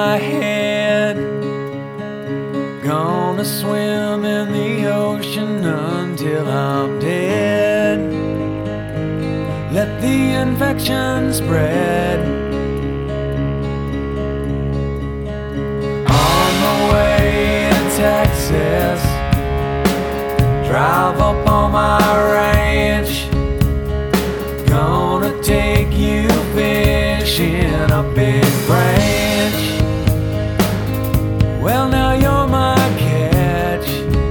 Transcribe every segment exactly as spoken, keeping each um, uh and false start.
my head. Gonna swim in the ocean until I'm dead. Let the infection spread. On the way to Texas, drive up on my ranch. Gonna take you fishing a big branch. Well, now you're my catch.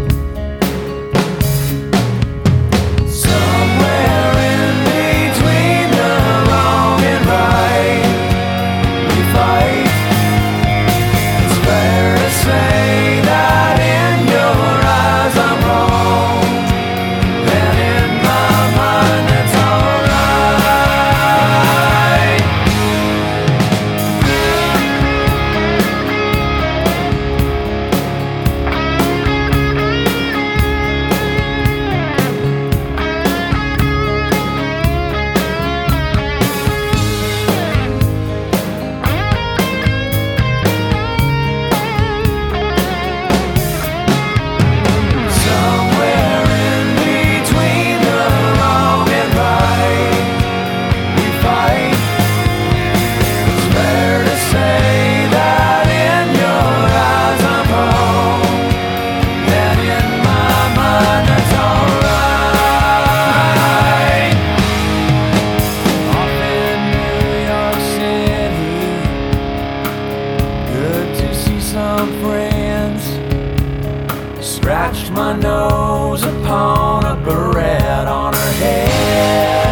Somewhere in between the wrong and right, we fight. It's fair to say that in your eyes I'm wrong, and in my mind that's alright. Somewhere in between the wrong and right, we fight. It's fair to say that in your eyes I'm wrong, and in my mind that's alright. Off in New York City, good to see some friends. Scratched my nose upon a beret on her head.